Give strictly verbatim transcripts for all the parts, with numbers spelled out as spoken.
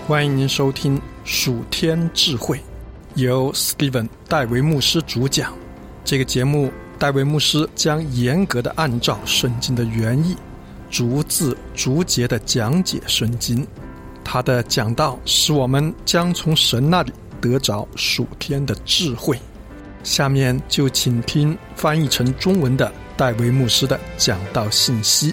欢迎您收听属天智慧，由 Steven 戴维牧师主讲。这个节目，戴维牧师将严格的按照圣经的原意，逐字逐节的讲解圣经。他的讲道使我们将从神那里得着属天的智慧。下面就请听翻译成中文的戴维牧师的讲道信息。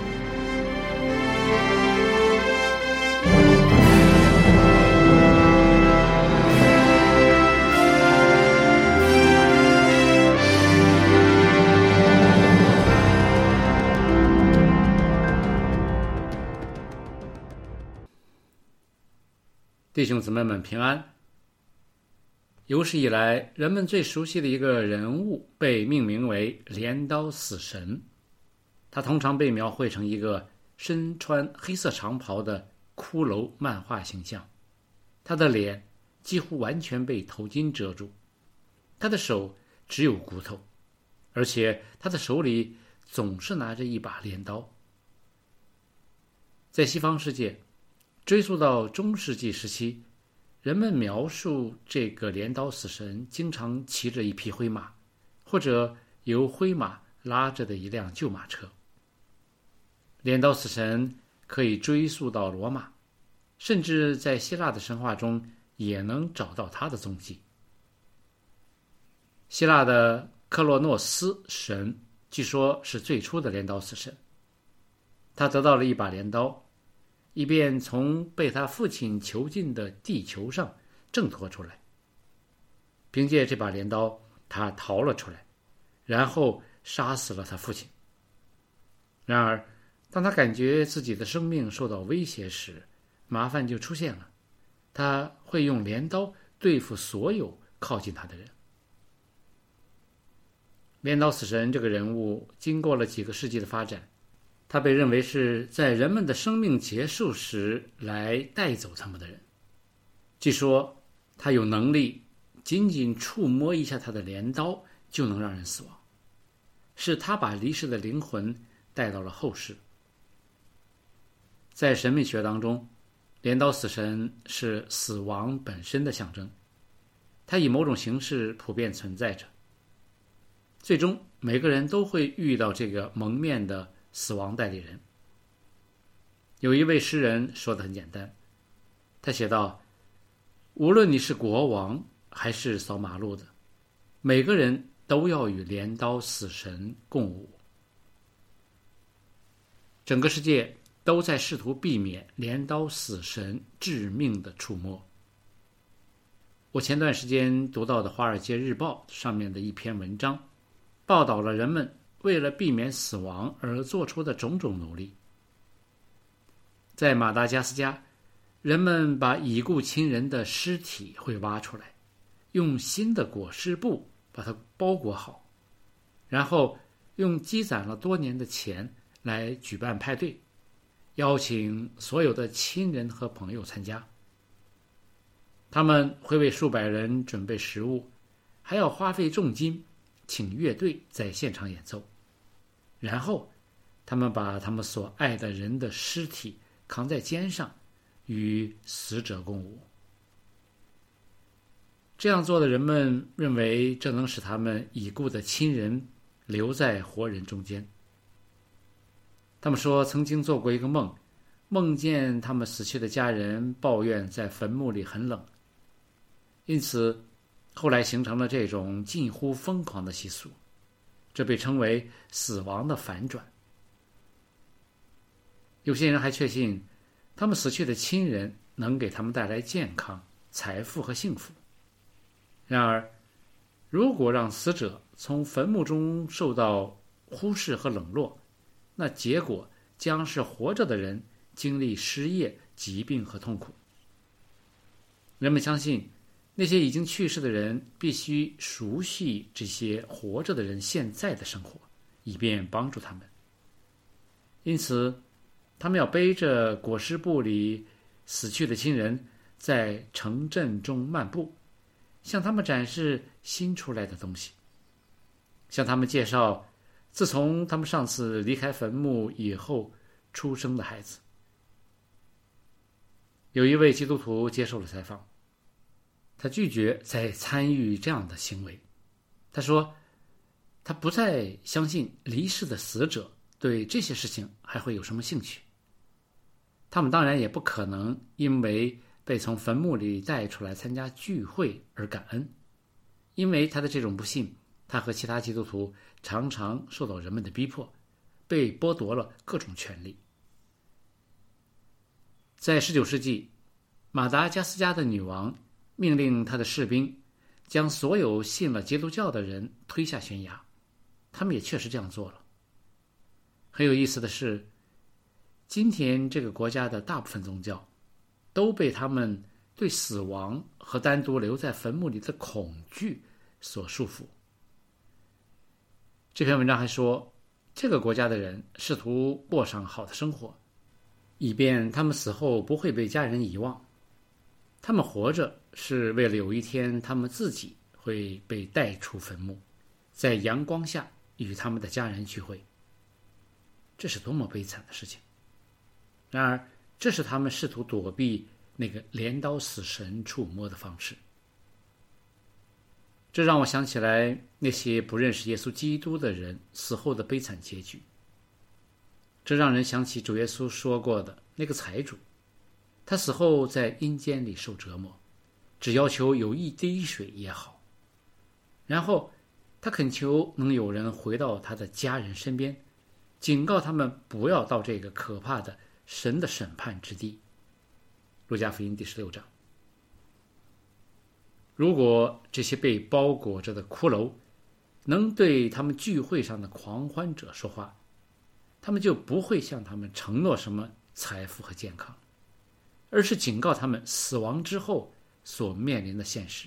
弟兄姊妹们平安。有史以来人们最熟悉的一个人物被命名为镰刀死神，他通常被描绘成一个身穿黑色长袍的骷髅漫画形象，他的脸几乎完全被头巾遮住，他的手只有骨头，而且他的手里总是拿着一把镰刀。在西方世界，追溯到中世纪时期，人们描述这个镰刀死神经常骑着一匹灰马，或者由灰马拉着的一辆旧马车。镰刀死神可以追溯到罗马，甚至在希腊的神话中也能找到他的踪迹。希腊的克洛诺斯神据说是最初的镰刀死神，他得到了一把镰刀，以便从被他父亲囚禁的地球上挣脱出来。凭借这把镰刀，他逃了出来，然后杀死了他父亲。然而，当他感觉自己的生命受到威胁时，麻烦就出现了。他会用镰刀对付所有靠近他的人。镰刀死神这个人物经过了几个世纪的发展，他被认为是在人们的生命结束时来带走他们的人。据说他有能力仅仅触摸一下他的镰刀就能让人死亡，是他把离世的灵魂带到了后世。在神秘学当中，镰刀死神是死亡本身的象征，它以某种形式普遍存在着。最终每个人都会遇到这个蒙面的死亡代理人。有一位诗人说得很简单，他写道：无论你是国王还是扫马路的，每个人都要与镰刀死神共舞。整个世界都在试图避免镰刀死神致命的触摸。我前段时间读到的《华尔街日报》上面的一篇文章，报道了人们为了避免死亡而做出的种种努力。在马达加斯加，人们把已故亲人的尸体会挖出来，用新的裹尸布把它包裹好，然后用积攒了多年的钱来举办派对，邀请所有的亲人和朋友参加。他们会为数百人准备食物，还要花费重金请乐队在现场演奏。然后他们把他们所爱的人的尸体扛在肩上，与死者共舞。这样做的人们认为这能使他们已故的亲人留在活人中间。他们说曾经做过一个梦，梦见他们死去的家人抱怨在坟墓里很冷，因此后来形成了这种近乎疯狂的习俗，这被称为死亡的反转。有些人还确信他们死去的亲人能给他们带来健康、财富和幸福。然而，如果让死者从坟墓中受到忽视和冷落，那结果将是活着的人经历失业、疾病和痛苦。人们相信那些已经去世的人必须熟悉这些活着的人现在的生活，以便帮助他们。因此他们要背着裹尸布里死去的亲人在城镇中漫步，向他们展示新出来的东西，向他们介绍自从他们上次离开坟墓以后出生的孩子。 有一位基督徒接受了采访，他拒绝再参与这样的行为。他说他不再相信离世的死者对这些事情还会有什么兴趣，他们当然也不可能因为被从坟墓里带出来参加聚会而感恩，因为他的这种不幸，他和其他基督徒常常受到人们的逼迫，被剥夺了各种权利。在十九世纪，马达加斯加的女王命令她的士兵将所有信了基督教的人推下悬崖，他们也确实这样做了。很有意思的是，今天这个国家的大部分宗教都被他们对死亡和单独留在坟墓里的恐惧所束缚。这篇文章还说，这个国家的人试图过上好的生活，以便他们死后不会被家人遗忘。他们活着是为了有一天他们自己会被带出坟墓，在阳光下与他们的家人聚会。这是多么悲惨的事情！然而，这是他们试图躲避那个镰刀死神触摸的方式。这让我想起来那些不认识耶稣基督的人死后的悲惨结局。这让人想起主耶稣说过的那个财主，他死后在阴间里受折磨，只要求有一滴水也好。然后他恳求能有人回到他的家人身边，警告他们不要到这个可怕的神的审判之地。路加福音第十六章。如果这些被包裹着的骷髅能对他们聚会上的狂欢者说话，他们就不会向他们承诺什么财富和健康，而是警告他们死亡之后所面临的现实。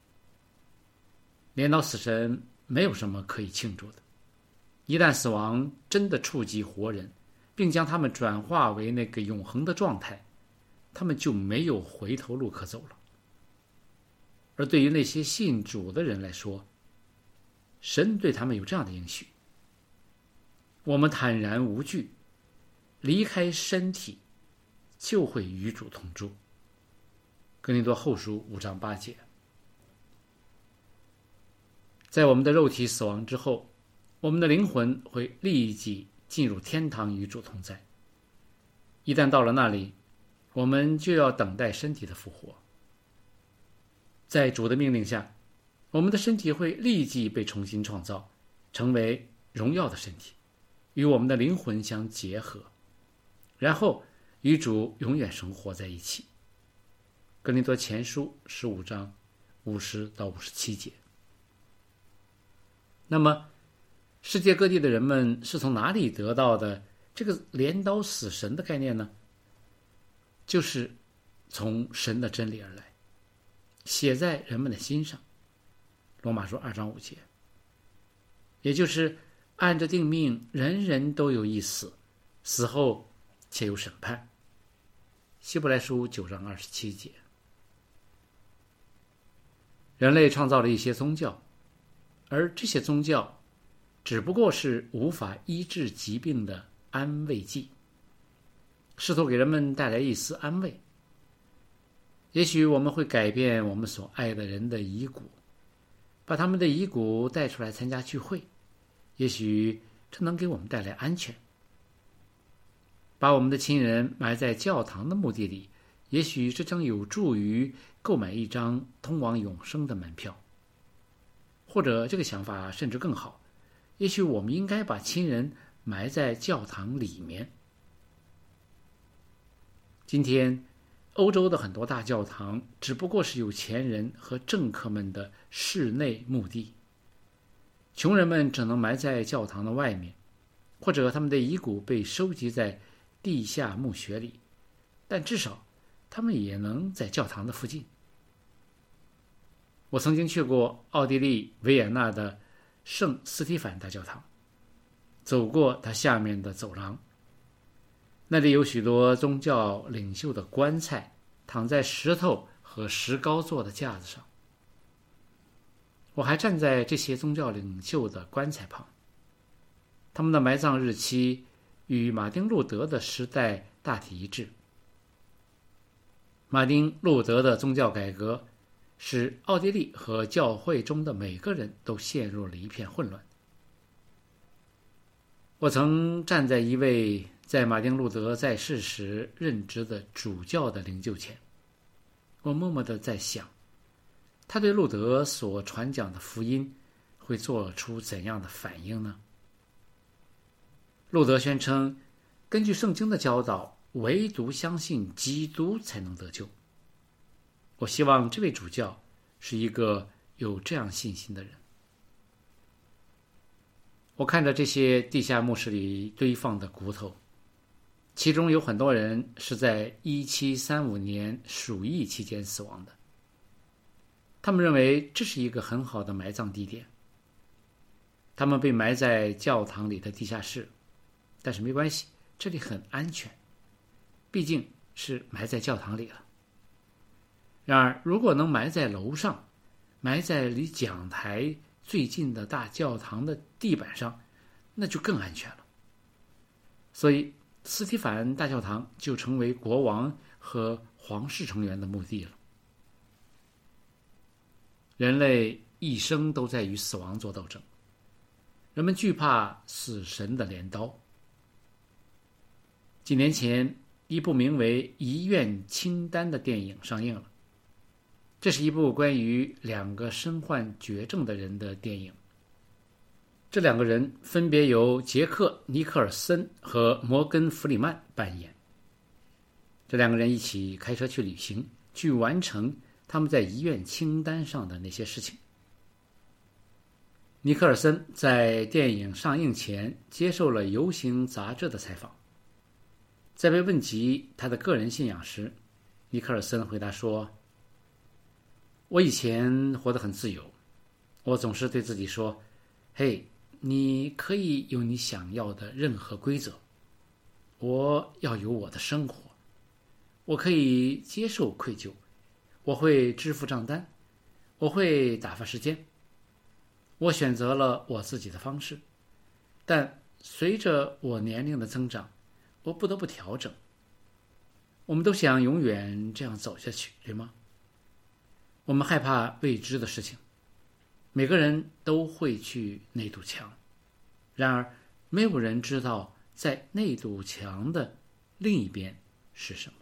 镰刀死神没有什么可以庆祝的，一旦死亡真的触及活人，并将他们转化为那个永恒的状态，他们就没有回头路可走了。而对于那些信主的人来说，神对他们有这样的应许：我们坦然无惧，离开身体，就会与主同住。哥林多后书五章八节。在我们的肉体死亡之后，我们的灵魂会立即进入天堂与主同在。一旦到了那里，我们就要等待身体的复活。在主的命令下，我们的身体会立即被重新创造，成为荣耀的身体，与我们的灵魂相结合，然后与主永远生活在一起。哥林多前书十五章五十到五十七节。那么世界各地的人们是从哪里得到的这个镰刀死神的概念呢？就是从神的真理而来，写在人们的心上。罗马书二章五节。也就是按着定命，人人都有一死，死后且有审判。希伯来书九章二十七节。人类创造了一些宗教，而这些宗教只不过是无法医治疾病的安慰剂，试图给人们带来一丝安慰。也许我们会改变我们所爱的人的遗骨，把他们的遗骨带出来参加聚会，也许这能给我们带来安全。把我们的亲人埋在教堂的墓地里，也许这将有助于购买一张通往永生的门票。或者这个想法甚至更好，也许我们应该把亲人埋在教堂里面。今天欧洲的很多大教堂只不过是有钱人和政客们的室内墓地，穷人们只能埋在教堂的外面，或者他们的遗骨被收集在地下墓穴里，但至少他们也能在教堂的附近。我曾经去过奥地利维也纳的圣斯蒂凡大教堂，走过它下面的走廊，那里有许多宗教领袖的棺材躺在石头和石膏做的架子上。我还站在这些宗教领袖的棺材旁，他们的埋葬日期与马丁路德的时代大体一致。 马丁·路德的宗教改革使奥地利和教会中的每个人都陷入了一片混乱。我曾站在一位在马丁·路德在世时任职的主教的灵柩前，我默默地在想，他对路德所传讲的福音会做出怎样的反应呢？路德宣称，根据圣经的教导，唯独相信基督才能得救。我希望这位主教是一个有这样信心的人。我看着这些地下墓室里堆放的骨头，其中有很多人是在一七三五年鼠疫期间死亡的。他们认为这是一个很好的埋葬地点。他们被埋在教堂里的地下室，但是没关系，这里很安全，毕竟是埋在教堂里了。然而，如果能埋在楼上，埋在离讲台最近的大教堂的地板上，那就更安全了。所以，斯提凡大教堂就成为国王和皇室成员的墓地了。人类一生都在与死亡做斗争，人们惧怕死神的镰刀。几年前，一部名为《遗愿清单》的电影上映了。这是一部关于两个身患绝症的人的电影。这两个人分别由杰克·尼克尔森和摩根·弗里曼扮演。这两个人一起开车去旅行，去完成他们在遗愿清单上的那些事情。尼克尔森在电影上映前接受了游行杂志的采访，在被问及他的个人信仰时，尼克尔森回答说：我以前活得很自由，我总是对自己说，嘿，你可以有你想要的任何规则，我要有我的生活，我可以接受愧疚，我会支付账单，我会打发时间，我选择了我自己的方式。但随着我年龄的增长，我不得不调整。我们都想永远这样走下去，对吗？我们害怕未知的事情，每个人都会去那堵墙，然而没有人知道在那堵墙的另一边是什么。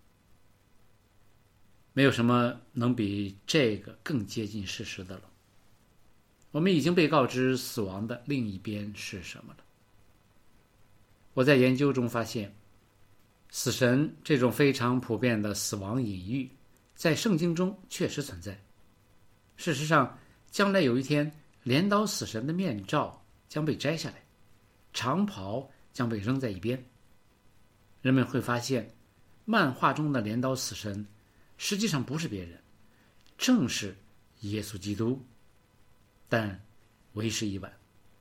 没有什么能比这个更接近事实的了。我们已经被告知死亡的另一边是什么了。我在研究中发现，死神这种非常普遍的死亡隐喻在圣经中确实存在。事实上，将来有一天，镰刀死神的面罩将被摘下来，长袍将被扔在一边。人们会发现，漫画中的镰刀死神实际上不是别人，正是耶稣基督，但为时已晚。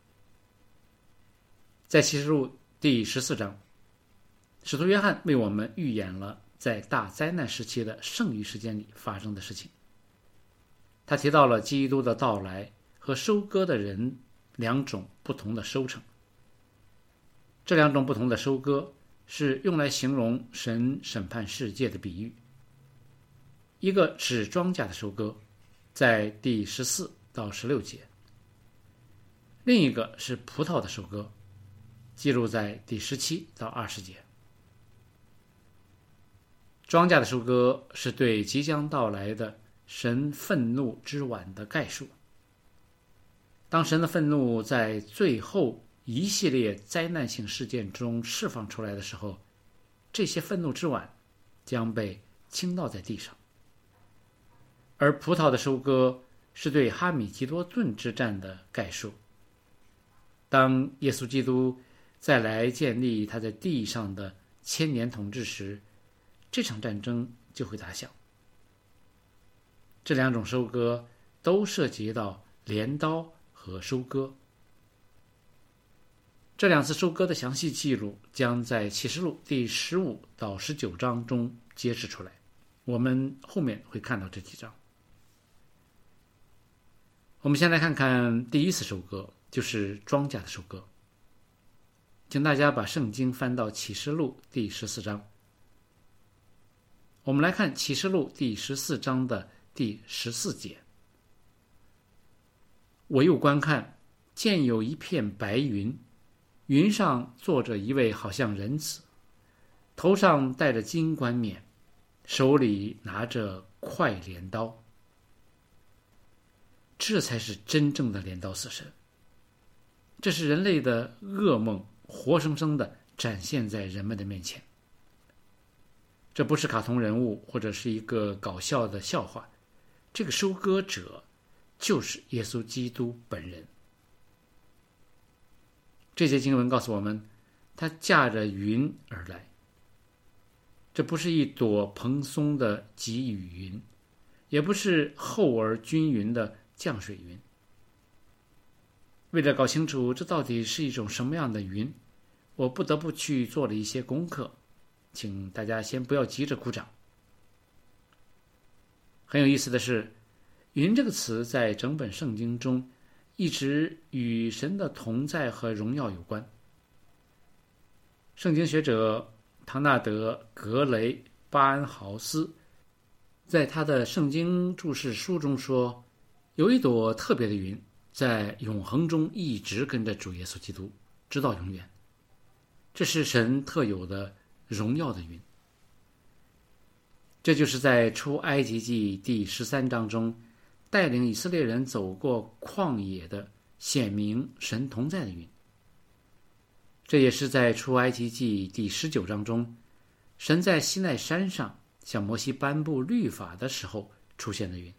在启示录第十四章，使徒约翰为我们预演了在大灾难时期的剩余时间里发生的事情。他提到了基督的到来和收割的人两种不同的收成。这两种不同的收割是用来形容神审判世界的比喻。一个指庄稼的收割，在第十四到十六节；另一个是葡萄的收割，记录在第十七到二十节。庄稼的收割是对即将到来的神愤怒之晚的概述。当神的愤怒在最后一系列灾难性事件中释放出来的时候，这些愤怒之碗将被倾倒在地上。而葡萄的收割是对哈米吉多顿之战的概述。当耶稣基督再来建立他在地上的千年统治时，这场战争就会打响。这两种收割都涉及到镰刀和收割。这两次收割的详细记录将在启示录第十五到十九章中揭示出来，我们后面会看到这几章。我们先来看看第一次收割，就是庄稼的收割。请大家把圣经翻到启示录第十四章。 我们来看启示录第十四章的第十四节。我又观看，见有一片白云，云上坐着一位好像人子，头上戴着金冠冕，手里拿着快镰刀。这才是真正的镰刀死神，这是人类的噩梦，活生生的展现在人们的面前。这不是卡通人物或者是一个搞笑的笑话，这个收割者就是耶稣基督本人。这节经文告诉我们，他驾着云而来。这不是一朵蓬松的积雨云，也不是厚而均匀的降水云。为了搞清楚这到底是一种什么样的云，我不得不去做了一些功课，请大家先不要急着鼓掌。很有意思的是，云这个词在整本圣经中一直与神的同在和荣耀有关。圣经学者唐纳德·格雷巴恩豪斯在他的圣经注释书中说，有一朵特别的云在永恒中一直跟着主耶稣基督，直到永远。这是神特有的荣耀的云。这就是在出埃及记第十三章中带领以色列人走过旷野的显明神同在的云。这也是在出埃及记第十九章中，神在西奈山上向摩西颁布律法的时候出现的云。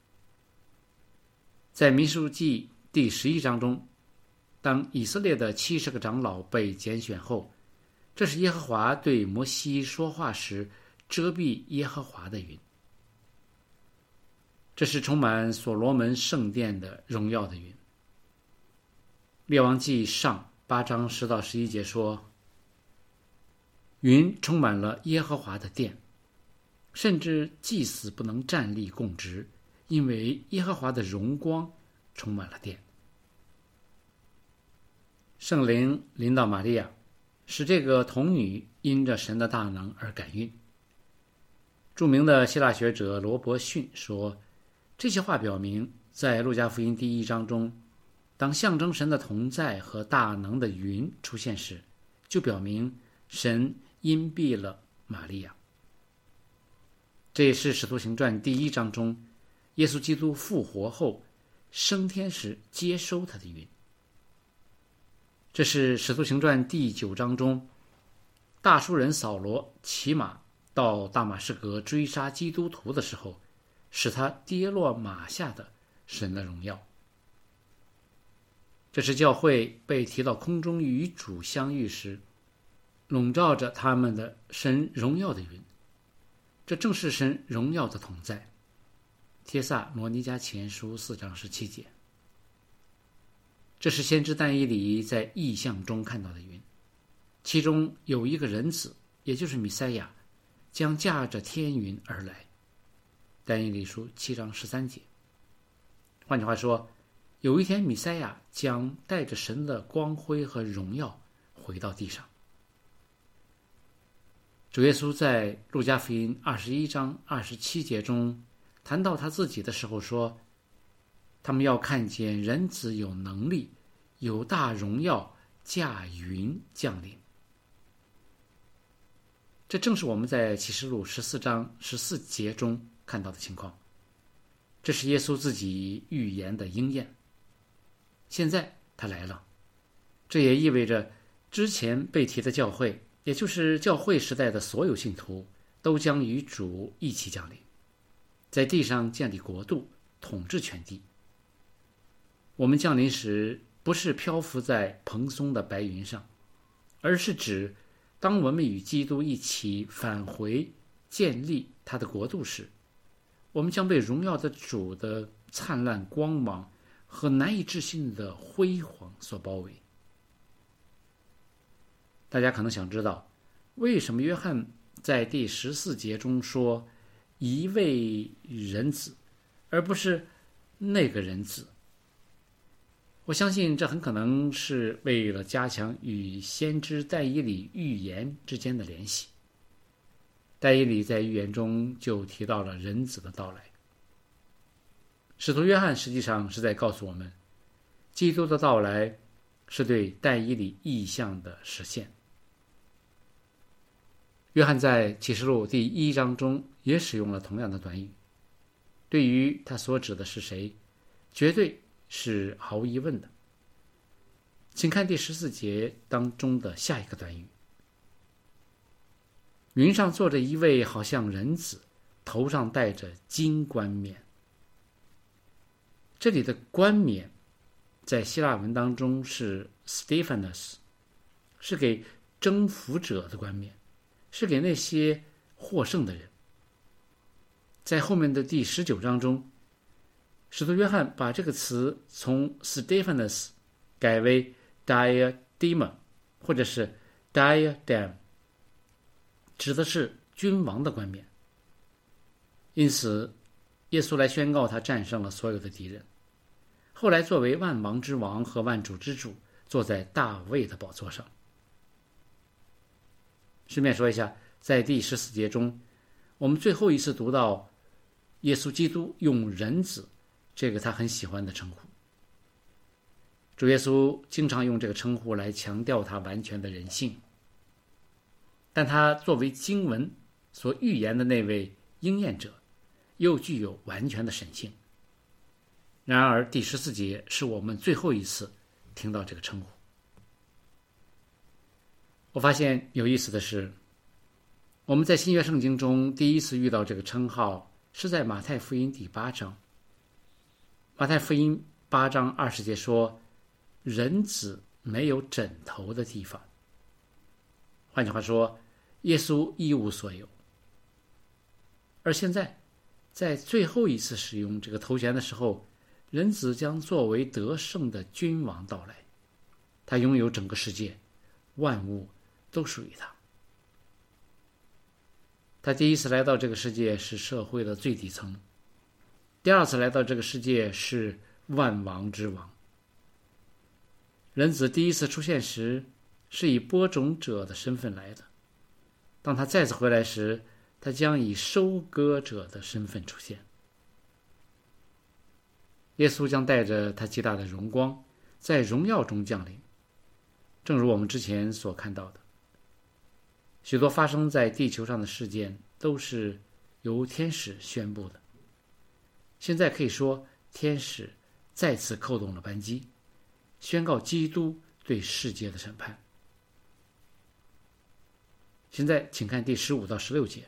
在民数记第十一章中，当以色列的七十个长老被拣选后，这是耶和华对摩西说话时遮蔽耶和华的云。这是充满所罗门圣殿的荣耀的云。列王记上八章十到十一节说，云充满了耶和华的殿，甚至祭司不能站立供职，因为耶和华的荣光充满了殿。圣灵临到玛利亚，使这个童女因着神的大能而感孕。著名的希腊学者罗伯逊说，这些话表明，在路加福音第一章中，当象征神的同在和大能的云出现时，就表明神荫庇了玛利亚。这也是使徒行传第一章中耶稣基督复活后升天时接收他的云。这是使徒行传第九章中大书人扫罗骑马到大马士革追杀基督徒的时候，使他跌落马下的神的荣耀。这是教会被提到空中与主相遇时，笼罩着他们的神荣耀的云。这正是神荣耀的同在。帖撒罗尼迦前书四章十七节。这是先知但以理在异象中看到的云，其中有一个人子，也就是弥赛亚，将驾着天云而来。但以理书七章十三节。换句话说，有一天弥赛亚将带着神的光辉和荣耀回到地上。主耶稣在路加福音二十一章二十七节中谈到他自己的时候说，他们要看见人子有能力，有大荣耀，驾云降临。这正是我们在启示录十四章十四节中看到的情况。这是耶稣自己预言的应验。现在他来了，这也意味着之前被提的教会，也就是教会时代的所有信徒，都将与主一起降临，在地上建立国度，统治全地。我们降临时不是漂浮在蓬松的白云上，而是指当我们与基督一起返回建立他的国度时，我们将被荣耀的主的灿烂光芒和难以置信的辉煌所包围。大家可能想知道，为什么约翰在第十四节中说一位人子，而不是那个人子？我相信这很可能是为了加强与先知但以理预言之间的联系。 但以理在预言中就提到了人子的到来。使徒约翰实际上是在告诉我们，基督的到来是对但以理意象的实现。约翰在启示录第一章中也使用了同样的短语，对于他所指的是谁，绝对是毫无疑问的。请看第十四节当中的下一个短语：云上坐着一位好像人子，头上戴着金冠冕。这里的冠冕在希腊文当中是 Stephanos， 是给征服者的冠冕，是给那些获胜的人。在后面的第十九章中，使徒约翰把这个词从 Stephanos 改为 diadema 或者是 diadem， 指的是君王的冠冕。因此耶稣来宣告他战胜了所有的敌人，后来作为万王之王和万主之主，坐在大卫的宝座上。顺便说一下，在第十四节中，我们最后一次读到耶稣基督用人子这个他很喜欢的称呼。主耶稣经常用这个称呼来强调他完全的人性，但他作为经文所预言的那位应验者，又具有完全的神性。然而第十四节是我们最后一次听到这个称呼。我发现有意思的是，我们在新约圣经中第一次遇到这个称号是在马太福音第八章。马太福音八章二十节说，人子没有枕头的地方。换句话说，耶稣一无所有。而现在在最后一次使用这个头衔的时候，人子将作为得胜的君王到来，他拥有整个世界，万物都属于他。他第一次来到这个世界是社会的最底层，第二次来到这个世界是万王之王。人子第一次出现时是以播种者的身份来的，当他再次回来时，他将以收割者的身份出现。耶稣将带着他极大的荣光，在荣耀中降临。正如我们之前所看到的，许多发生在地球上的事件都是由天使宣布的。现在可以说，天使再次扣动了扳机，宣告基督对世界的审判。现在请看第十五到十六节。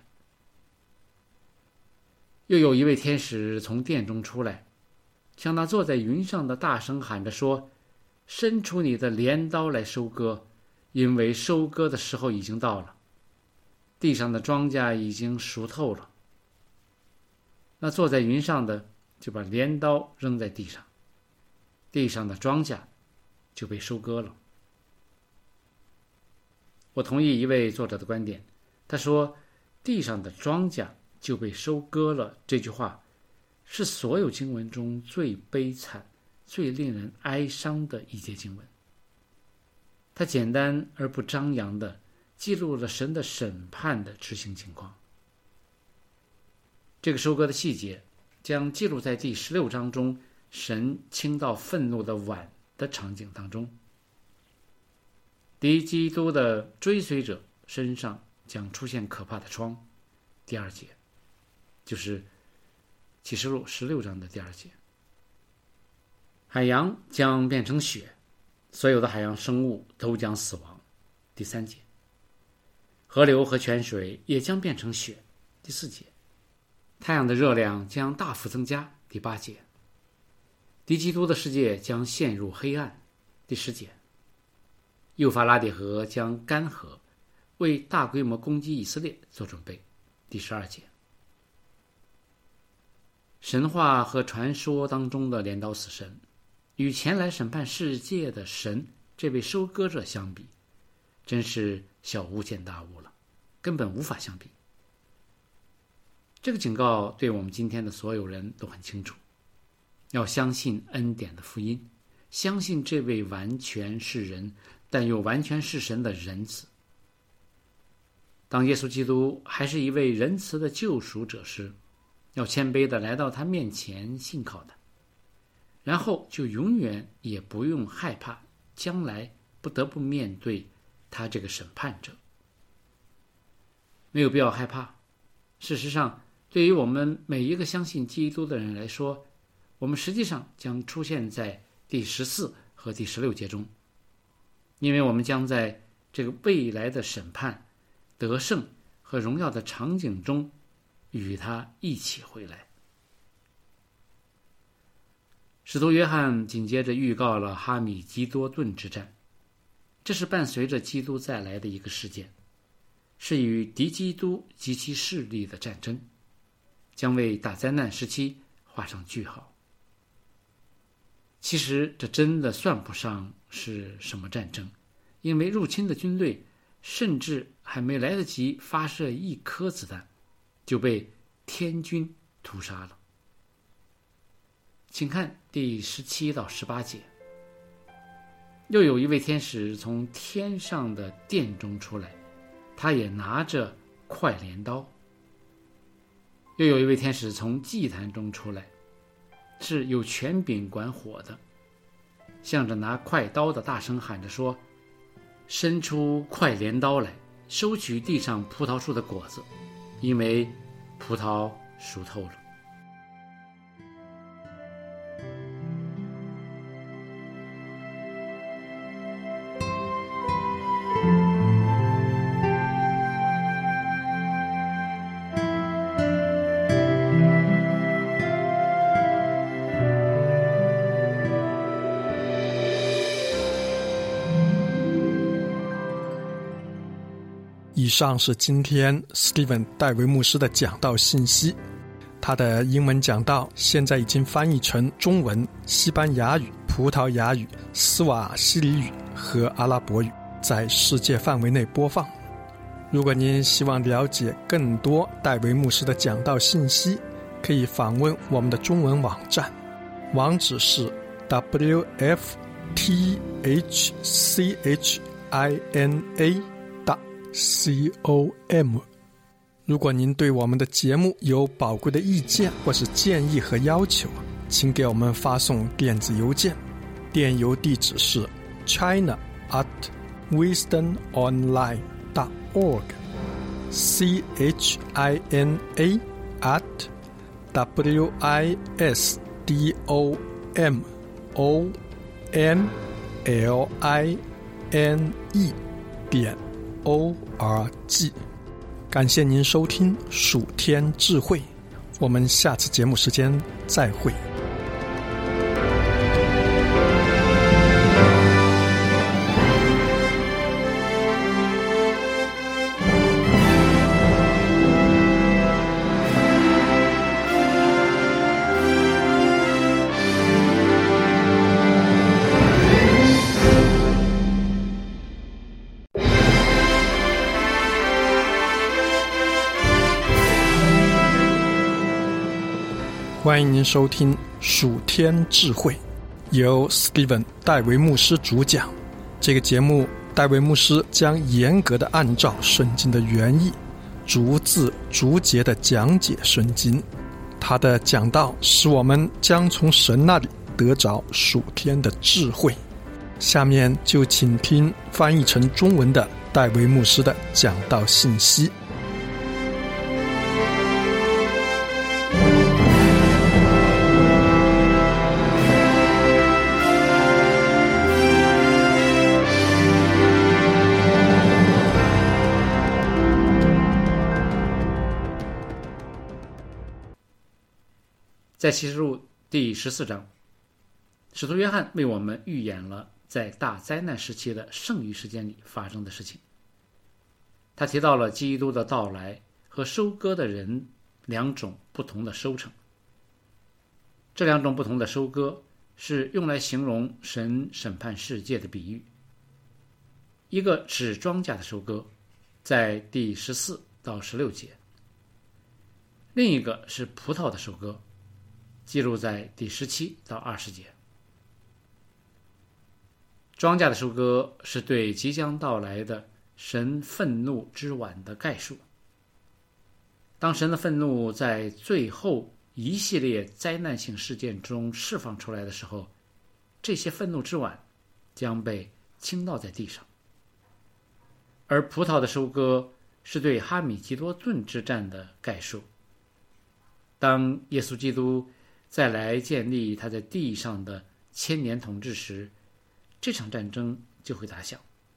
又有一位天使从殿中出来，向那坐在云上的大声喊着说，伸出你的镰刀来收割，因为收割的时候已经到了，地上的庄稼已经熟透了。那坐在云上的就把镰刀扔在地上，地上的庄稼就被收割了。我同意一位作者的观点，他说地上的庄稼就被收割了，这句话是所有经文中最悲惨、最令人哀伤的一节经文。它简单而不张扬地记录了神的审判的执行情况。这个收割的细节将记录在第十六章中神倾倒愤怒的碗的场景当中。敌基督的追随者身上将出现可怕的疮，第二节就是启示录十六章的第二节。海洋将变成血，所有的海洋生物都将死亡，第三节。河流和泉水也将变成血，第四节。太阳的热量将大幅增加，第八节。敌基督的世界将陷入黑暗，第十节。幼发拉底河将干涸，为大规模攻击以色列做准备，第十二节。神话和传说当中的镰刀死神，与前来审判世界的神这位收割者相比，真是小巫见大巫了，根本无法相比。这个警告对我们今天的所有人都很清楚，要相信恩典的福音，相信这位完全是人但又完全是神的人子。 当耶稣基督还是一位仁慈的救赎者时，要谦卑地来到他面前信靠他，然后就永远也不用害怕将来不得不面对他这个审判者。没有必要害怕。事实上，对于我们每一个相信基督的人来说，我们实际上将出现在第十四和第十六节中，因为我们将在这个未来的审判、得胜和荣耀的场景中与他一起回来。使徒约翰紧接着预告了哈米基多顿之战，这是伴随着基督再来的一个事件，是与敌基督及其势力的战争，将为大灾难时期画上句号。其实这真的算不上是什么战争，因为入侵的军队甚至还没来得及发射一颗子弹，就被天军屠杀了。请看第十七到十八节。又有一位天使从天上的殿中出来，他也拿着快镰刀。又有一位天使从祭坛中出来，是有权柄管火的，向着拿快刀的大声喊着说：伸出快镰刀来，收取地上葡萄树的果子，因为葡萄熟透了。 以上是今天 Steven 戴维牧师的讲道信息。他的英文讲道现在已经翻译成中文、西班牙语、葡萄牙语、斯瓦希里语和阿拉伯语，在世界范围内播放。如果您希望了解更多戴维牧师的讲道信息，可以访问我们的中文网站，网址是 w f t h c h i n a com。 如果您对我们的节目有宝贵的意见或是建议和要求，请给我们发送电子邮件，电邮地址是 china at wisdom online dot org c h i n a at w i s d o m o n l i n e 点 O R G。 感谢您收听属天智慧，我们下次节目时间再会。欢迎您收听属天智慧，由 Steven 戴维牧师主讲。这个节目戴维牧师将严格的按照圣经的原意，逐字逐节的讲解圣经。他的讲道使我们将从神那里得着属天的智慧。下面就请听翻译成中文的戴维牧师的讲道信息。 在启示录第十四章，使徒约翰为我们预演了在大灾难时期的剩余时间里发生的事情。他提到了基督的到来和收割的人两种不同的收成。这两种不同的收割是用来形容神审判世界的比喻。一个指庄稼的收割，在第十四到十六节；另一个是葡萄的收割，记录在第十七到二十节。庄稼的收割是对即将到来的神愤怒之碗的概述。当神的愤怒在最后一系列灾难性事件中释放出来的时候，这些愤怒之碗将被倾倒在地上。而葡萄的收割是对哈米吉多顿之战的概述。当耶稣基督再来建立他在地上的千年统治时，这场战争就会打响。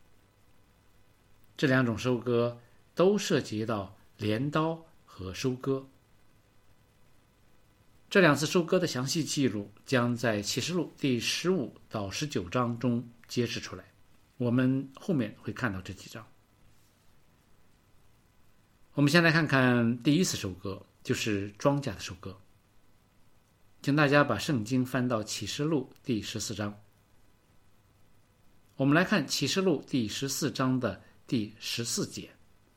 这两种收割都涉及到镰刀和收割。这两次收割的详细记录将在启示录第十五到十九章中揭示出来，我们后面会看到这几章。我们先来看看第一次收割，就是庄稼的收割。请大家把圣经翻到启示录第十四章。我们来看启示录第十四章的第十四节。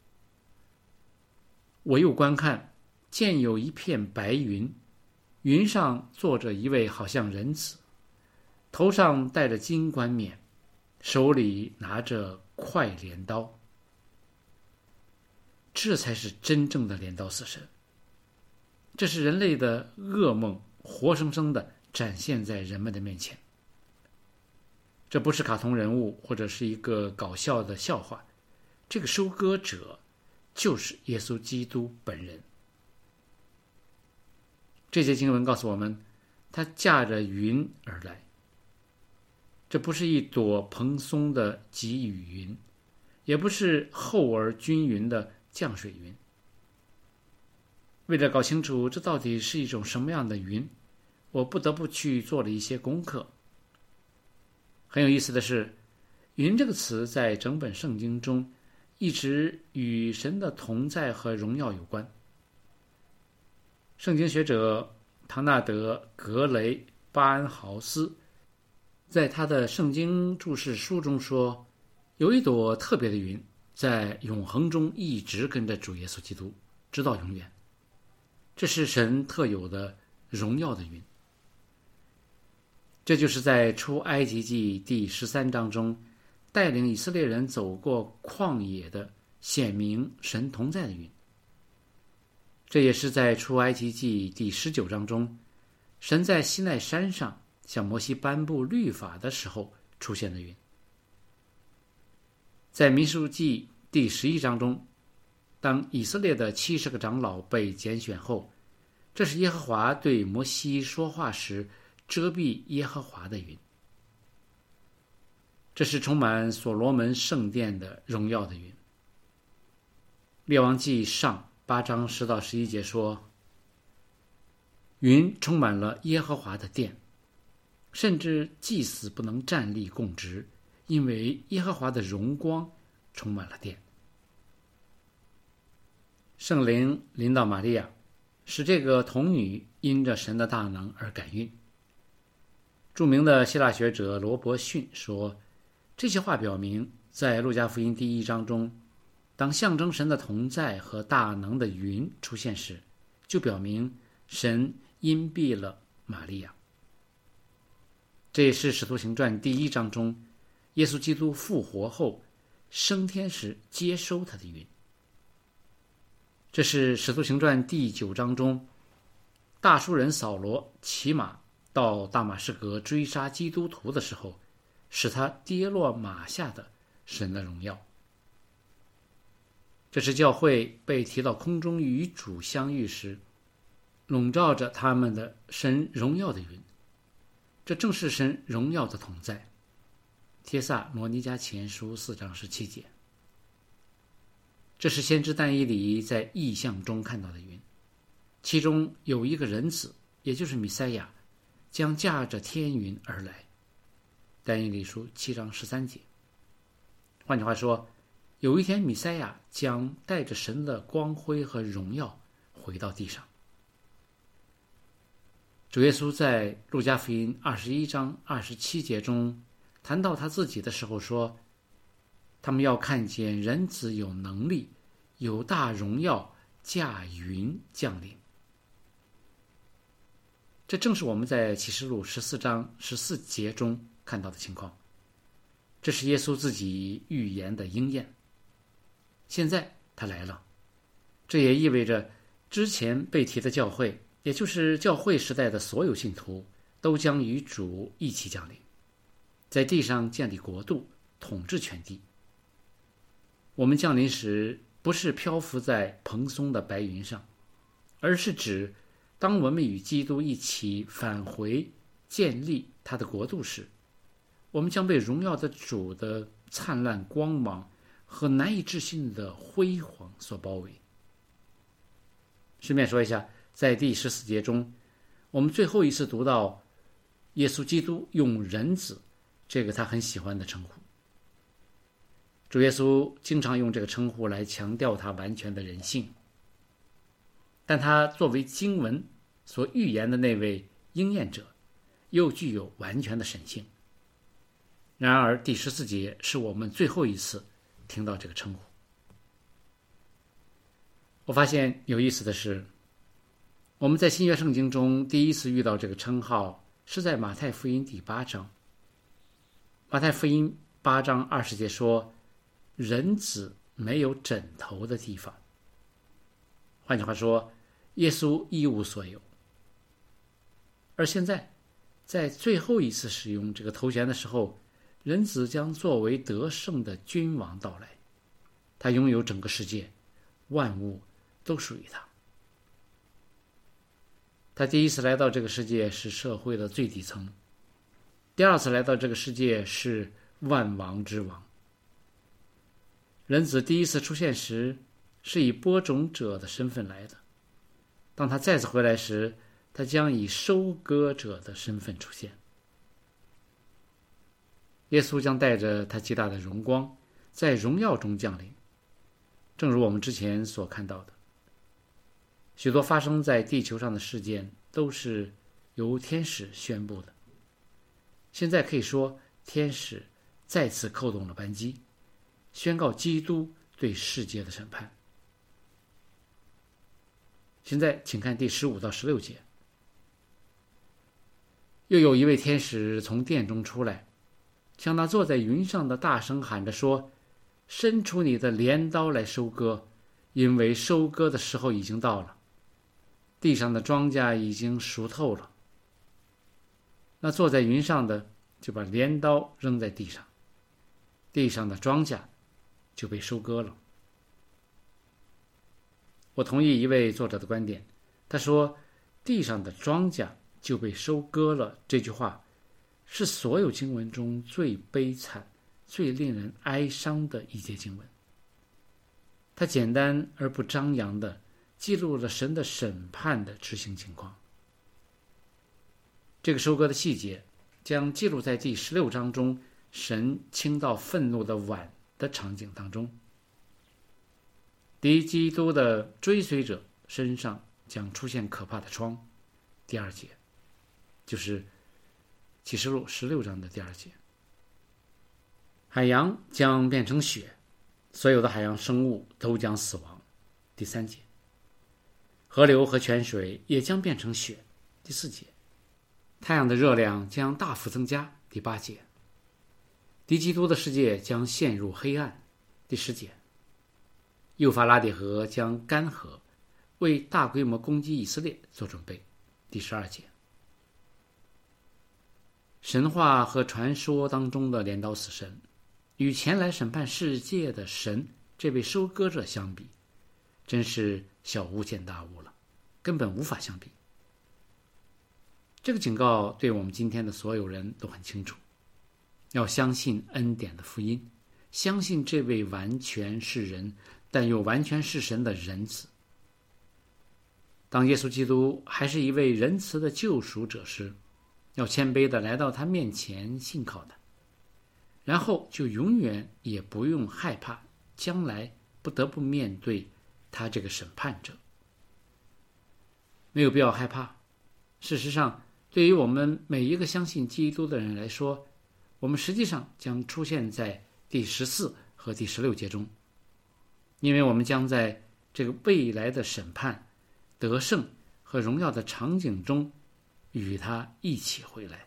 我又观看，见有一片白云，云上坐着一位好像人子，头上戴着金冠冕，手里拿着快镰刀。这才是真正的镰刀死神。这是人类的噩梦，活生生的展现在人们的面前。这不是卡通人物或者是一个搞笑的笑话，这个收割者就是耶稣基督本人。这节经文告诉我们，他驾着云而来。这不是一朵蓬松的积雨云，也不是厚而均匀的降水云。为了搞清楚这到底是一种什么样的云，我不得不去做了一些功课。很有意思的是，云这个词在整本圣经中一直与神的同在和荣耀有关。圣经学者唐纳德·格雷巴恩豪斯在他的圣经注释书中说，有一朵特别的云在永恒中一直跟着主耶稣基督，直到永远。这是神特有的荣耀的云。这就是在出埃及记第十三章中带领以色列人走过旷野的显明神同在的云。这也是在出埃及记第十九章中，神在西奈山上向摩西颁布律法的时候出现的云。在民数记第十一章中，当以色列的七十个长老被拣选后，这是耶和华对摩西说话时遮蔽耶和华的云。这是充满所罗门圣殿的荣耀的云。列王记上八章十到十一节说，云充满了耶和华的殿，甚至祭司不能站立供职，因为耶和华的荣光充满了殿。圣灵临到玛利亚，使这个童女因着神的大能而感孕。著名的希腊学者罗伯逊说，这些话表明，在路加福音第一章中，当象征神的同在和大能的云出现时，就表明神荫庇了玛利亚。这也是使徒行传第一章中耶稣基督复活后升天时接收他的云。这是使徒行传第九章中大书人扫罗骑马到大马士革追杀基督徒的时候，使他跌落马下的神的荣耀。这是教会被提到空中与主相遇时，笼罩着他们的神荣耀的云。这正是神荣耀的同在。帖撒罗尼迦前书四章十七节。这是先知但以理在异象中看到的云，其中有一个人子，也就是弥赛亚，将驾着天云而来。但以理书七章十三节。换句话说，有一天弥赛亚将带着神的光辉和荣耀回到地上。主耶稣在路加福音二十一章二十七节中谈到他自己的时候说，他们要看见人子有能力，有大荣耀，驾云降临。这正是我们在启示录十四章十四节中看到的情况。这是耶稣自己预言的应验。 现在他来了。这也意味着之前被提的教会，也就是教会时代的所有信徒，都将与主一起降临，在地上建立国度，统治全地。我们降临时不是漂浮在蓬松的白云上，而是指当我们与基督一起返回建立他的国度时，我们将被荣耀的主的灿烂光芒和难以置信的辉煌所包围。顺便说一下，在第十四节中，我们最后一次读到耶稣基督用人子这个他很喜欢的称呼。主耶稣经常用这个称呼来强调他完全的人性，但他作为经文所预言的那位应验者，又具有完全的神性。然而第十四节是我们最后一次听到这个称呼。我发现有意思的是，我们在新约圣经中第一次遇到这个称号是在马太福音第八章。马太福音八章二十节说，人子没有枕头的地方。换句话说，耶稣一无所有。而现在在最后一次使用这个头衔的时候，人子将作为得胜的君王到来，他拥有整个世界，万物都属于他。他第一次来到这个世界是社会的最底层，第二次来到这个世界是万王之王。人子第一次出现时是以播种者的身份来的，当他再次回来时，他将以收割者的身份出现。耶稣将带着他极大的荣光，在荣耀中降临。正如我们之前所看到的，许多发生在地球上的事件都是由天使宣布的。现在可以说，天使再次扣动了扳机，宣告基督对世界的审判。现在请看第十五到十六节。又有一位天使从殿中出来，向那坐在云上的大声喊着说，伸出你的镰刀来收割，因为收割的时候已经到了，地上的庄稼已经熟透了。那坐在云上的就把镰刀扔在地上，地上的庄稼就被收割了。我同意一位作者的观点，他说地上的庄稼就被收割了，这句话是所有经文中最悲惨、最令人哀伤的一节经文。它简单而不张扬地记录了神的审判的执行情况。这个收割的细节将记录在第十六章中神倾倒愤怒的碗的场景当中。敌基督的追随者身上将出现可怕的疮，第二节就是启示录十六章的第二节。海洋将变成血，所有的海洋生物都将死亡，第三节。河流和泉水也将变成血，第四节。太阳的热量将大幅增加，第八节。敌基督的世界将陷入黑暗，第十节。幼发拉底河将干涸，为大规模攻击以色列做准备，第十二节。神话和传说当中的镰刀死神，与前来审判世界的神这位收割者相比，真是小巫见大巫了，根本无法相比。这个警告对我们今天的所有人都很清楚，要相信恩典的福音，相信这位完全是人但又完全是神的人子。当耶稣基督还是一位仁慈的救赎者时，要谦卑地来到他面前信靠他，然后就永远也不用害怕将来不得不面对他这个审判者。没有必要害怕。事实上，对于我们每一个相信基督的人来说，我们实际上将出现在第十四和第十六节中，因为我们将在这个未来的审判、得胜和荣耀的场景中与他一起回来。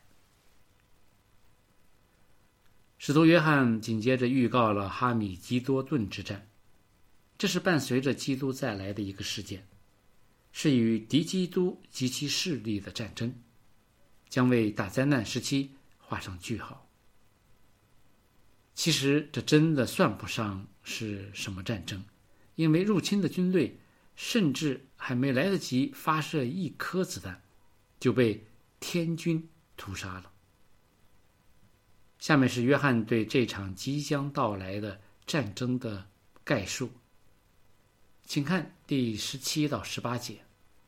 使徒约翰紧接着预告了哈米基多顿之战， 这是伴随着基督再来的一个事件，是与敌基督及其势力的战争，将为大灾难时期画上句号。其实这真的算不上是什么战争，因为入侵的军队甚至还没来得及发射一颗子弹，就被天军屠杀了。下面是约翰对这场即将到来的战争的概述，请看第十七到十八节。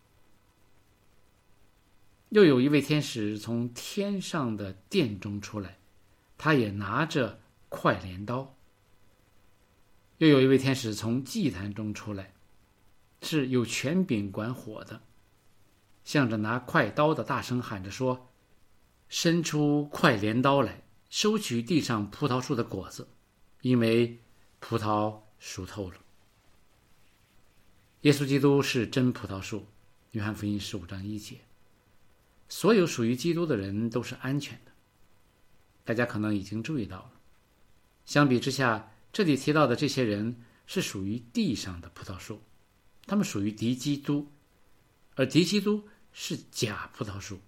又有一位天使从天上的殿中出来，他也拿着快镰刀。又有一位天使从祭坛中出来，是有权柄管火的，向着拿快刀的大声喊着说：伸出快镰刀来，收取地上葡萄树的果子，因为葡萄熟透了。耶稣基督是真葡萄树，约翰福音十五章一节。所有属于基督的人都是安全的。大家可能已经注意到了，相比之下，这里提到的这些人是属于地上的葡萄树，他们属于敌基督，而敌基督是假葡萄树。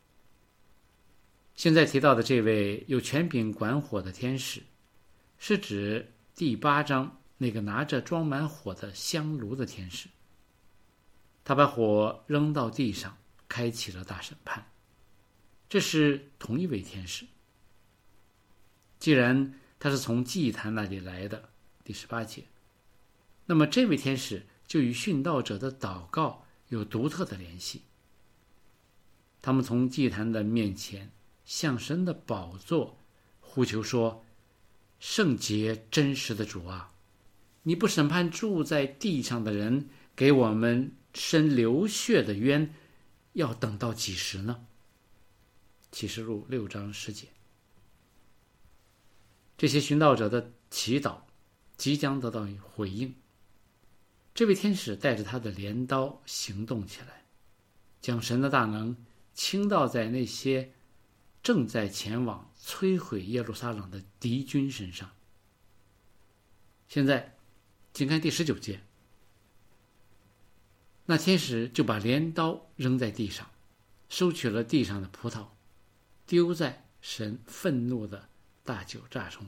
现在提到的这位有权柄管火的天使，是指第八章那个拿着装满火的香炉的天使。他把火扔到地上，开启了大审判。这是同一位天使。既然他是从祭坛那里来的，第十八节，那么这位天使就与殉道者的祷告有独特的联系。他们从祭坛的面前向神的宝座呼求说：圣洁真实的主啊，你不审判住在地上的人，给我们伸流血的冤，要等到几时呢？启示录六章十节。这些殉道者的祈祷即将得到回应。这位天使带着他的镰刀行动起来，将神的大能倾倒在那些正在前往摧毁耶路撒冷的敌军身上。现在请看第十九节。那天使就把镰刀扔在地上，收取了地上的葡萄，丢在神愤怒的大酒榨中。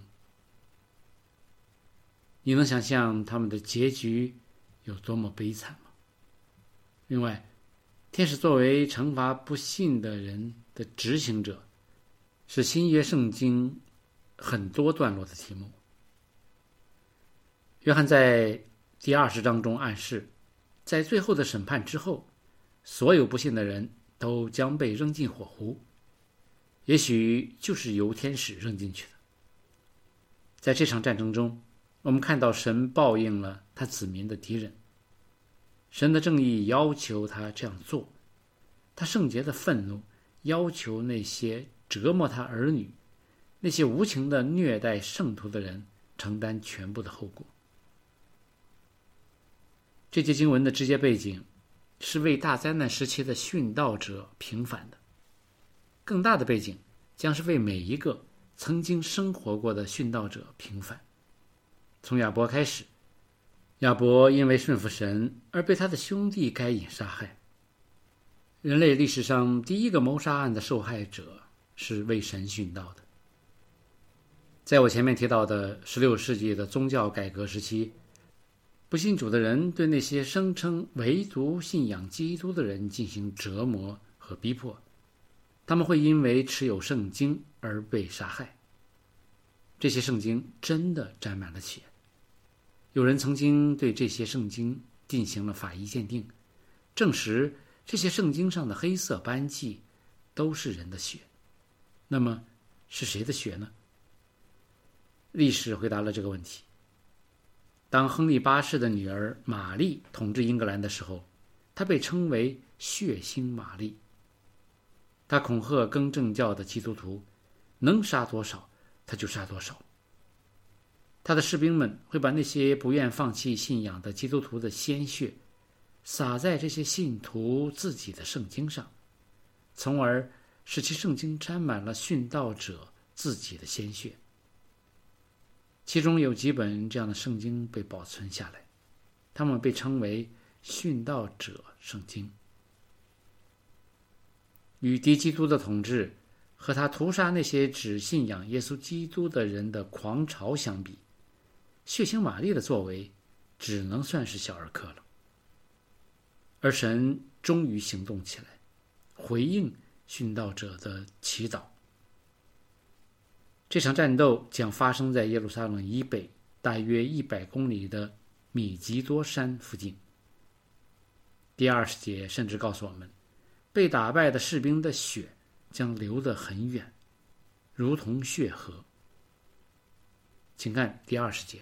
你能想象他们的结局有多么悲惨吗？另外，天使作为惩罚不信的人的执行者，是新约圣经很多段落的题目。约翰在第二十章中暗示，在最后的审判之后，所有不信的人都将被扔进火湖，也许就是由天使扔进去的。在这场战争中，我们看到神报应了他子民的敌人，神的正义要求他这样做，他圣洁的愤怒要求那些折磨他儿女、那些无情的虐待圣徒的人承担全部的后果。这节经文的直接背景是为大灾难时期的殉道者平反的，更大的背景将是为每一个曾经生活过的殉道者平反。从亚伯开始，亚伯因为顺服神而被他的兄弟该隐杀害。人类历史上第一个谋杀案的受害者是为神殉道的。在我前面提到的十六世纪的宗教改革时期，不信主的人对那些声称唯独信仰基督的人进行折磨和逼迫，他们会因为持有圣经而被杀害。这些圣经真的沾满了血。有人曾经对这些圣经进行了法医鉴定，证实这些圣经上的黑色斑迹都是人的血。那么是谁的血呢？历史回答了这个问题。当亨利八世的女儿玛丽统治英格兰的时候，她被称为血腥玛丽。她恐吓更正教的基督徒，能杀多少他就杀多少。他的士兵们会把那些不愿放弃信仰的基督徒的鲜血洒在这些信徒自己的圣经上，从而使其圣经沾满了殉道者自己的鲜血。其中有几本这样的圣经被保存下来， 他们被称为殉道者圣经。与敌基督的统治和他屠杀那些只信仰耶稣基督的人的狂潮相比，血腥玛丽的作为只能算是小儿科了。而神终于行动起来，回应殉道者的祈祷。这场战斗将发生在耶路撒冷以北大约一百公里的米吉多山附近。第二十节甚至告诉我们，被打败的士兵的血将流得很远，如同血河。请看第二十节，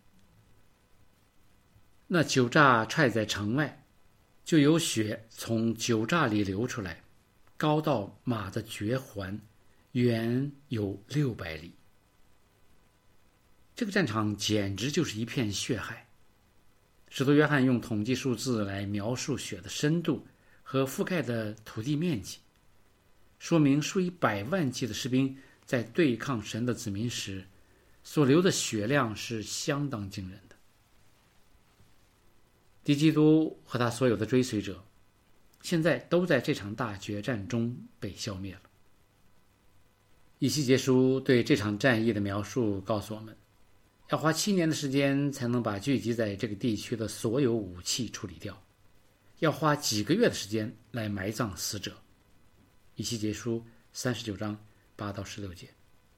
那酒榨踹在城外，就有血从酒榨里流出来，高到马的绝环，远有六百里。这个战场简直就是一片血海。使徒约翰用统计数字来描述血的深度和覆盖的土地面积，说明数以百万计的士兵在对抗神的子民时所流的血量是相当惊人的。敌基督和他所有的追随者现在都在这场大决战中被消灭了。以西结书对这场战役的描述告诉我们，要花七年的时间才能把聚集在这个地区的所有武器处理掉，要花几个月的时间来埋葬死者。以西结书三十九章八到十六节。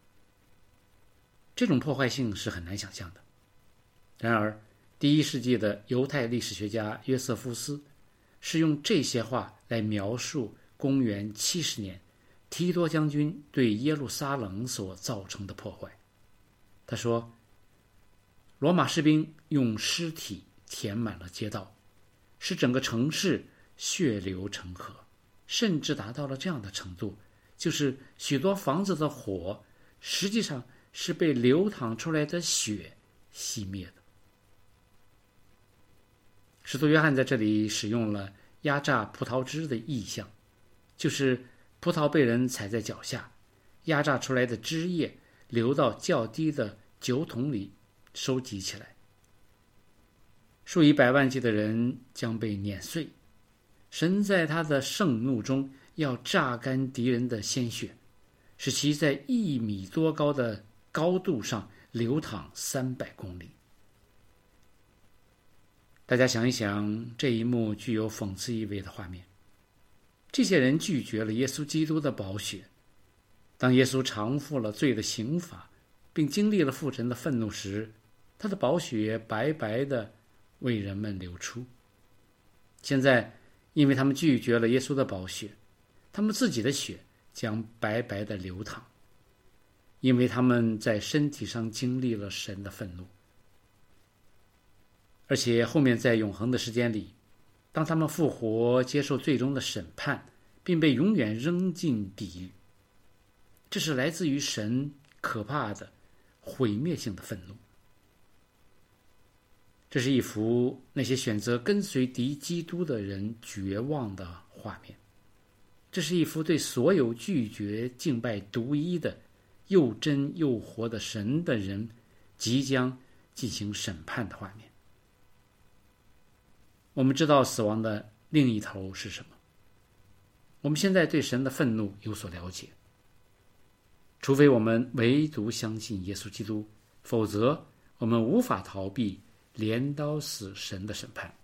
这种破坏性是很难想象的。然而，第一世纪的犹太历史学家约瑟夫斯是用这些话来描述公元七十年提多将军对耶路撒冷所造成的破坏。他说，罗马士兵用尸体填满了街道，使整个城市血流成河，甚至达到了这样的程度，就是许多房子的火实际上是被流淌出来的血熄灭的。使徒约翰在这里使用了压榨葡萄汁的意象，就是葡萄被人踩在脚下，压榨出来的汁液流到较低的酒桶里收集起来。数以百万计的人将被碾碎。神在他的盛怒中要榨干敌人的鲜血，使其在一米多高的高度上流淌三百公里。大家想一想这一幕具有讽刺意味的画面。这些人拒绝了耶稣基督的宝血。当耶稣偿付了罪的刑罚，并经历了父神的愤怒时，他的宝血白白的为人们流出。现在因为他们拒绝了耶稣的宝血，他们自己的血将白白的流淌，因为他们在身体上经历了神的愤怒。而且后面在永恒的时间里，当他们复活接受最终的审判，并被永远扔进地狱，这是来自于神可怕的毁灭性的愤怒。这是一幅那些选择跟随敌基督的人绝望的画面。这是一幅对所有拒绝敬拜独一的又真又活的神的人即将进行审判的画面。我们知道死亡的另一头是什么。我们现在对神的愤怒有所了解，除非我们唯独相信耶稣基督，否则我们无法逃避镰刀死神的审判。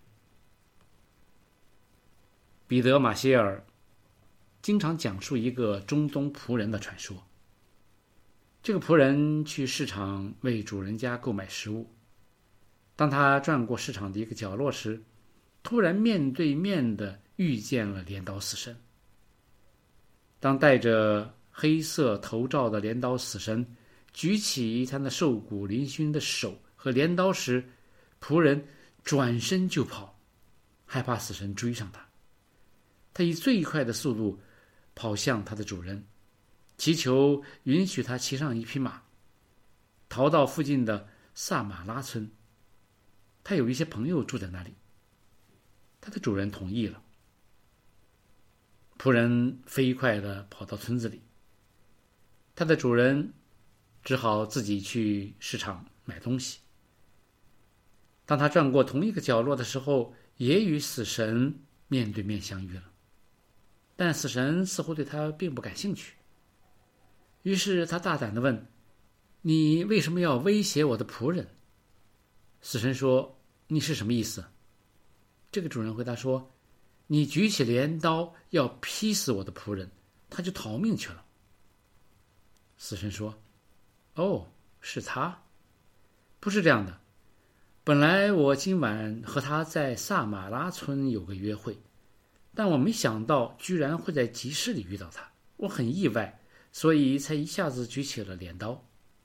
彼得·马歇尔经常讲述一个中东仆人的传说。这个仆人去市场为主人家购买食物，当他转过市场的一个角落时，突然面对面地遇见了镰刀死神。当戴着黑色头罩的镰刀死神举起他那瘦骨嶙峋的手和镰刀时，仆人转身就跑，害怕死神追上他。他以最快的速度跑向他的主人，祈求允许他骑上一匹马，逃到附近的萨马拉村。他有一些朋友住在那里。他的主人同意了。仆人飞快地跑到村子里，他的主人只好自己去市场买东西。 当他转过同一个角落的时候，也与死神面对面相遇了。但死神似乎对他并不感兴趣。于是他大胆地问：你为什么要威胁我的仆人？死神说：你是什么意思？这个主人回答说：你举起镰刀要劈死我的仆人，他就逃命去了。死神说：哦，是他？不是这样的，本来我今晚和他在萨马拉村有个约会，但我没想到居然会在集市里遇到他，我很意外，所以才一下子举起了镰刀。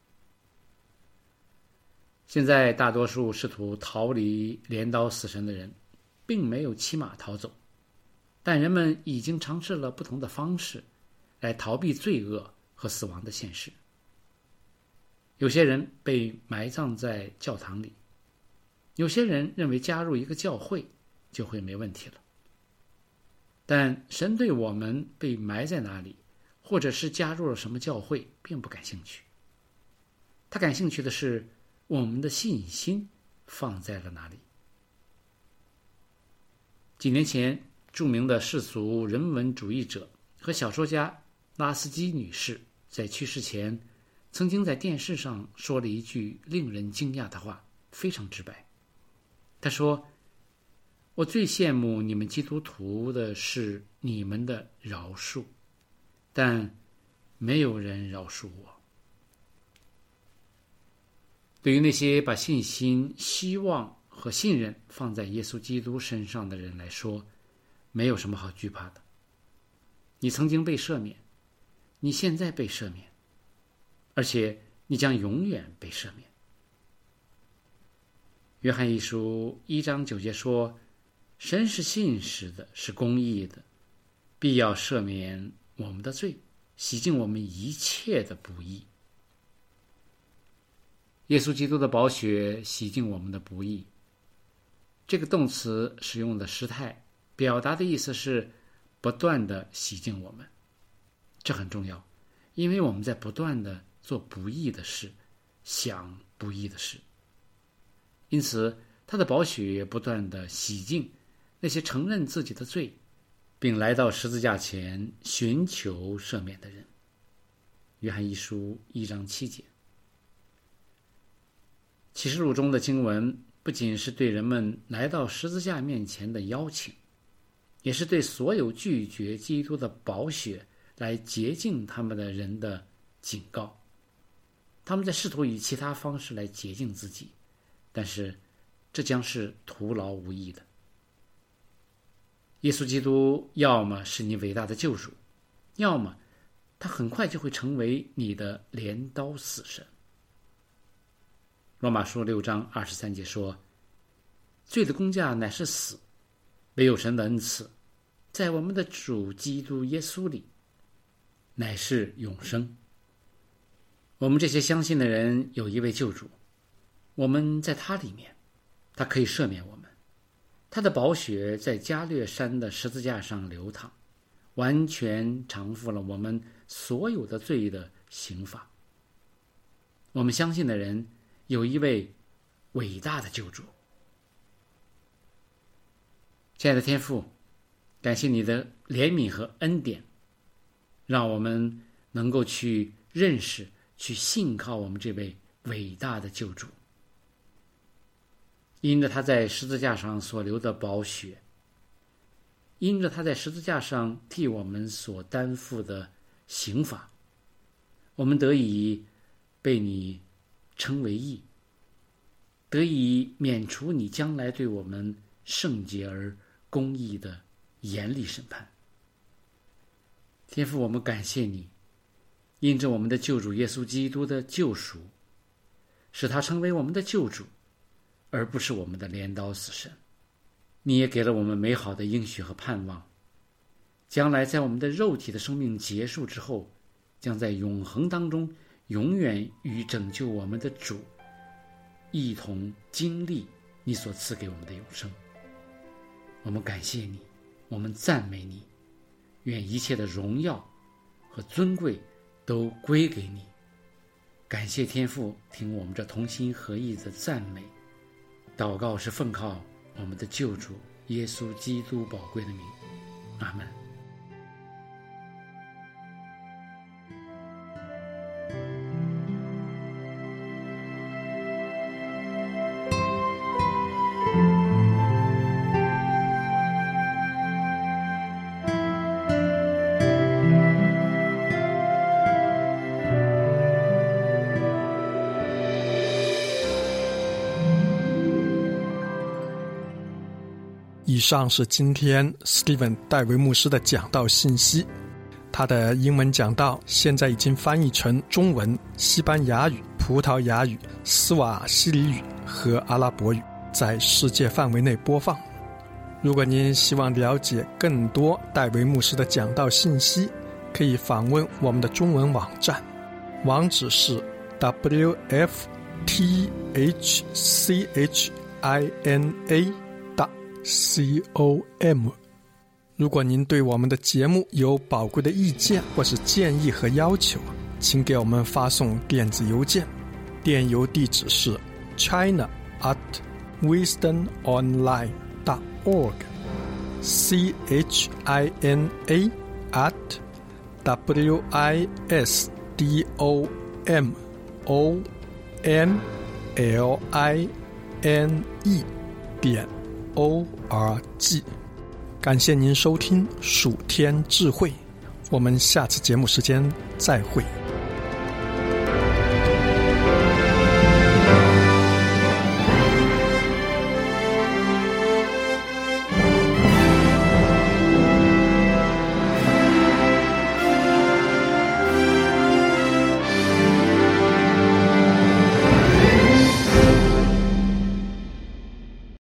现在大多数试图逃离镰刀死神的人并没有骑马逃走，但人们已经尝试了不同的方式来逃避罪恶和死亡的现实。有些人被埋葬在教堂里，有些人认为加入一个教会就会没问题了。但神对我们被埋在哪里，或者是加入了什么教会并不感兴趣。他感兴趣的是我们的信心放在了哪里。几年前，著名的世俗人文主义者和小说家拉斯基女士在去世前曾经在电视上说了一句令人惊讶的话，非常直白。她说：我最羡慕你们基督徒的是你们的饶恕，但没有人饶恕我。对于那些把信心、希望和信任放在耶稣基督身上的人来说，没有什么好惧怕的。你曾经被赦免，你现在被赦免，而且你将永远被赦免。约翰一书一章九节说：神是信实的，是公义的，必要赦免我们的罪，洗净我们一切的不义。耶稣基督的宝血洗净我们的不义，这个动词使用的时态表达的意思是不断的洗净我们。这很重要，因为我们在不断的做不义的事，想不义的事。因此他的宝血不断的洗净那些承认自己的罪并来到十字架前寻求赦免的人。约翰一书一章七节。启示录中的经文不仅是对人们来到十字架面前的邀请，也是对所有拒绝基督的宝血来洁净他们的人的警告。他们在试图以其他方式来洁净自己，但是这将是徒劳无益的。耶稣基督要么是你伟大的救主，要么他很快就会成为你的镰刀死神。罗马书六章二十三节说：罪的工价乃是死，唯有神的恩赐在我们的主基督耶稣里乃是永生。我们这些相信的人有一位救主，我们在他里面，他可以赦免我们。他的宝血在加略山的十字架上流淌，完全偿付了我们所有的罪的刑罚。我们相信的人有一位伟大的救主。亲爱的天父，感谢你的怜悯和恩典，让我们能够去认识、去信靠我们这位伟大的救主。因着他在十字架上所流的宝血，因着他在十字架上替我们所担负的刑罚，我们得以被你称为义，得以免除你将来对我们圣洁而公义的严厉审判。天父，我们感谢你，因着我们的救主耶稣基督的救赎，使他成为我们的救主，而不是我们的镰刀死神。你也给了我们美好的应许和盼望，将来在我们的肉体的生命结束之后，将在永恒当中永远与拯救我们的主一同经历你所赐给我们的永生。我们感谢你，我们赞美你，愿一切的荣耀和尊贵都归给你。感谢天父听我们这同心合意的赞美， 祷告是奉靠我们的救主耶稣基督宝贵的名，阿们。 以上是今天 Steven 戴维牧师的讲道信息。他的英文讲道现在已经翻译成中文、西班牙语、葡萄牙语、斯瓦希里语和阿拉伯语，在世界范围内播放。如果您希望了解更多戴维牧师的讲道信息，可以访问我们的中文网站，网址是 w f t h c h i n a com。 如果您对我们的节目有宝贵的意见或是建议和要求，请给我们发送电子邮件，电邮地址是 china at wisdom online dot org c h i n a at w i s d o m o n l i n e 点O R G。 感谢您收听蜀天智慧，我们下次节目时间再会。